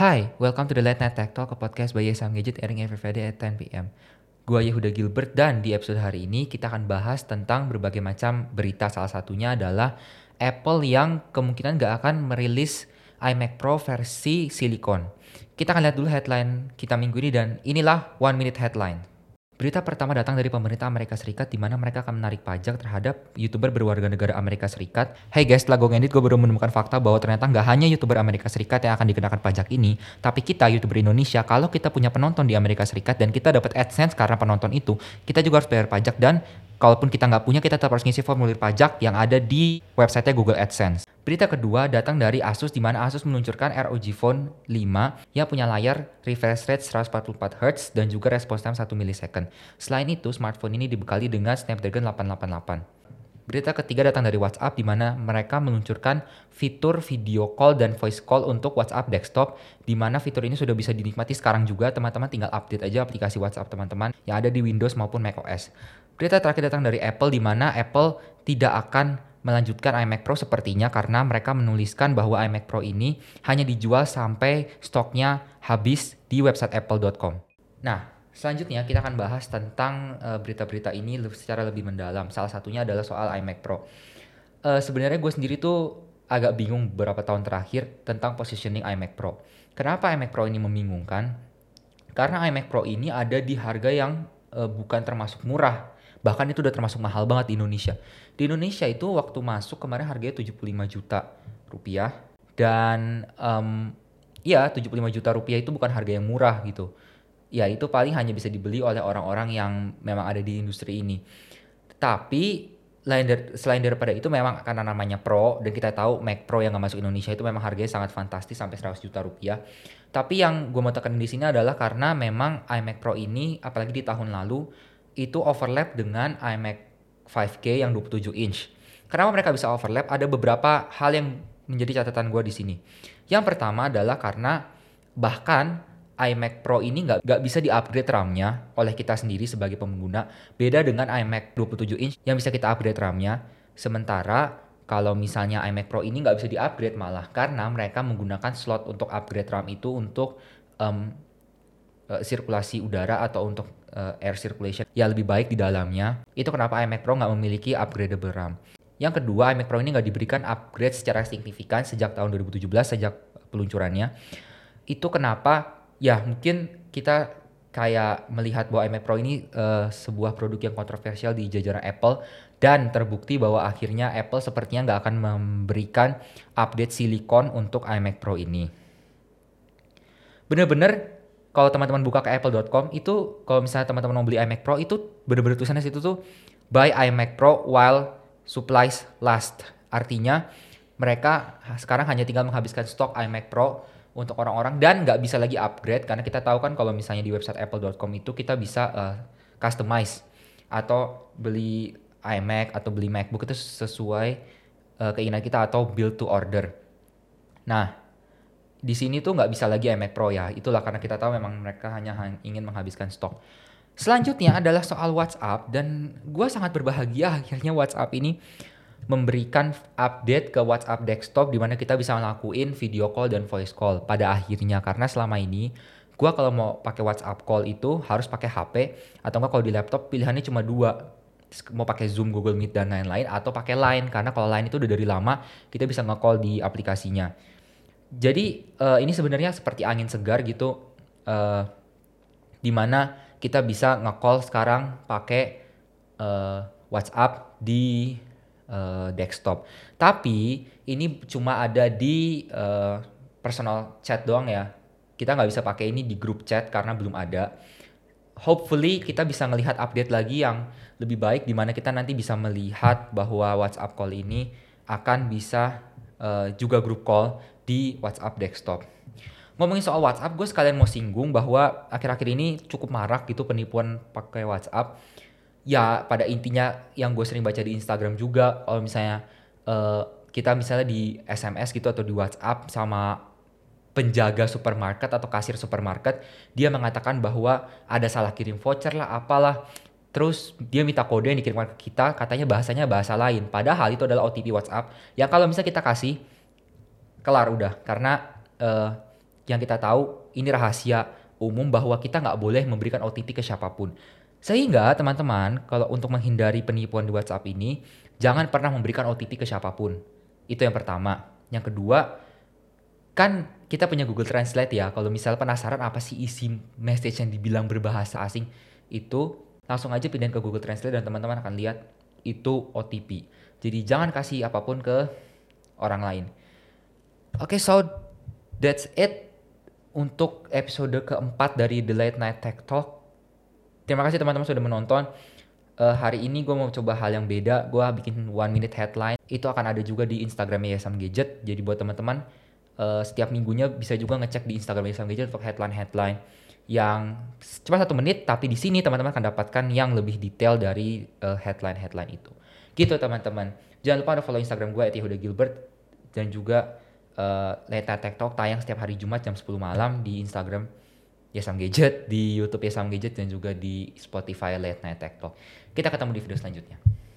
Hi, welcome to the Late Night Tech Talk, a podcast by Yesam Gadget airing every Friday at 10 p.m. Gua Yehuda Gilbert dan di episode hari ini kita akan bahas tentang berbagai macam berita. Salah satunya adalah Apple yang kemungkinan gak akan merilis iMac Pro versi silikon. Kita akan lihat dulu headline kita minggu ini dan inilah One Minute Headline. Berita pertama datang dari pemerintah Amerika Serikat di mana mereka akan menarik pajak terhadap YouTuber berwarga negara Amerika Serikat. Hey guys, setelah gue ngedit gue baru menemukan fakta bahwa ternyata nggak hanya YouTuber Amerika Serikat yang akan dikenakan pajak ini, tapi kita YouTuber Indonesia kalau kita punya penonton di Amerika Serikat dan kita dapat AdSense karena penonton itu, kita juga harus bayar pajak dan kalaupun kita nggak punya, kita tetap harus ngisi formulir pajak yang ada di website Google AdSense. Berita kedua datang dari Asus di mana Asus meluncurkan ROG Phone 5 yang punya layar refresh rate 144Hz dan juga response time 1 millisecond. Selain itu, smartphone ini dibekali dengan Snapdragon 888. Berita ketiga datang dari WhatsApp di mana mereka meluncurkan fitur video call dan voice call untuk WhatsApp desktop di mana fitur ini sudah bisa dinikmati sekarang juga. Teman-teman tinggal update aja aplikasi WhatsApp teman-teman yang ada di Windows maupun macOS. Berita terakhir datang dari Apple di mana Apple tidak akan melanjutkan iMac Pro sepertinya karena mereka menuliskan bahwa iMac Pro ini hanya dijual sampai stoknya habis di website apple.com. Nah, selanjutnya kita akan bahas tentang berita-berita ini secara lebih mendalam. Salah satunya adalah soal iMac Pro. Sebenarnya gue sendiri tuh agak bingung beberapa tahun terakhir tentang positioning iMac Pro. Kenapa iMac Pro ini membingungkan? Karena iMac Pro ini ada di harga yang bukan termasuk murah. Bahkan itu udah termasuk mahal banget di Indonesia. Di Indonesia itu waktu masuk kemarin harganya 75 juta rupiah. Dan ya 75 juta rupiah itu bukan harga yang murah gitu. Ya itu paling hanya bisa dibeli oleh orang-orang yang memang ada di industri ini. Tapi selain daripada itu memang karena namanya Pro dan kita tahu Mac Pro yang nggak masuk Indonesia itu memang harganya sangat fantastis sampai 100 juta rupiah. Tapi yang gue mau tekan di sini adalah karena memang iMac Pro ini apalagi di tahun lalu itu overlap dengan iMac 5K yang 27 inch. Kenapa mereka bisa overlap? Ada beberapa hal yang menjadi catatan gue di sini. Yang pertama adalah karena bahkan iMac Pro ini nggak bisa di-upgrade RAM-nya oleh kita sendiri sebagai pengguna. Beda dengan iMac 27 inch yang bisa kita upgrade RAM-nya. Sementara kalau misalnya iMac Pro ini nggak bisa di-upgrade malah karena mereka menggunakan slot untuk upgrade RAM itu untuk sirkulasi udara atau untuk air circulation yang lebih baik di dalamnya. Itu kenapa iMac Pro nggak memiliki upgradable RAM. Yang kedua, iMac Pro ini nggak diberikan upgrade secara signifikan sejak tahun 2017, sejak peluncurannya. Itu kenapa ya mungkin kita kayak melihat bahwa iMac Pro ini sebuah produk yang kontroversial di jajaran Apple dan terbukti bahwa akhirnya Apple sepertinya nggak akan memberikan update silikon untuk iMac Pro ini. Bener-bener kalau teman-teman buka ke apple.com itu kalau misalnya teman-teman mau beli iMac Pro itu bener-bener tulisannya situ tuh buy iMac Pro while supplies last. Artinya mereka sekarang hanya tinggal menghabiskan stok iMac Pro untuk orang-orang dan nggak bisa lagi upgrade karena kita tahu kan kalau misalnya di website apple.com itu kita bisa customize atau beli iMac atau beli MacBook itu sesuai keinginan kita atau build to order. Nah, di sini tuh nggak bisa lagi iMac Pro ya. Itulah karena kita tahu memang mereka hanya ingin menghabiskan stok. Selanjutnya adalah soal WhatsApp dan gue sangat berbahagia akhirnya WhatsApp ini memberikan update ke WhatsApp desktop di mana kita bisa ngelakuin video call dan voice call pada akhirnya karena selama ini gue kalau mau pakai WhatsApp call itu harus pakai HP atau enggak kalau di laptop pilihannya cuma dua, mau pakai Zoom, Google Meet dan lain-lain atau pakai Line karena kalau Line itu udah dari lama kita bisa nge-call di aplikasinya. Jadi ini sebenarnya seperti angin segar gitu, di mana kita bisa nge-call sekarang pakai WhatsApp di desktop. Tapi ini cuma ada di personal chat doang ya. Kita nggak bisa pakai ini di group chat karena belum ada. Hopefully kita bisa melihat update lagi yang lebih baik di mana kita nanti bisa melihat bahwa WhatsApp call ini akan bisa juga group call di WhatsApp desktop. Ngomongin soal WhatsApp, gue sekalian mau singgung bahwa akhir-akhir ini cukup marak gitu penipuan pakai WhatsApp. Ya pada intinya yang gue sering baca di Instagram juga, kalau misalnya kita misalnya di SMS gitu atau di WhatsApp sama penjaga supermarket atau kasir supermarket, dia mengatakan bahwa ada salah kirim voucher lah apalah. Terus dia minta kode yang dikirimkan ke kita, katanya bahasanya bahasa lain. Padahal itu adalah OTP WhatsApp yang kalau misalnya kita kasih, kelar udah. Karena Yang kita tahu ini rahasia umum bahwa kita nggak boleh memberikan OTP ke siapapun. Sehingga teman-teman, kalau untuk menghindari penipuan di WhatsApp ini, jangan pernah memberikan OTP ke siapapun. Itu yang pertama. Yang kedua, kan kita punya Google Translate ya. Kalau misal penasaran apa sih isi message yang dibilang berbahasa asing, itu langsung aja pindahin ke Google Translate dan teman-teman akan lihat itu OTP. Jadi jangan kasih apapun ke orang lain. Oke, so that's it untuk episode keempat dari The Late Night Tech Talk. Terima kasih teman-teman sudah menonton. Hari ini gue mau coba hal yang beda. Gue bikin 1 minute headline. Itu akan ada juga di Instagramnya Yesam Gadget. Jadi buat teman-teman, setiap minggunya bisa juga ngecek di Instagram Yesam Gadget untuk headline-headline yang cuma 1 menit. Tapi di sini teman-teman akan dapatkan yang lebih detail dari headline-headline itu. Gitu teman-teman. Jangan lupa follow Instagram gue @yahudagilbert. Dan juga Late Night Tech Talk tayang setiap hari Jumat jam 10 malam di Instagram Yesam Gadget, di YouTube Yesam Gadget, dan juga di Spotify Late Night Tech Talk. Kita ketemu di video selanjutnya.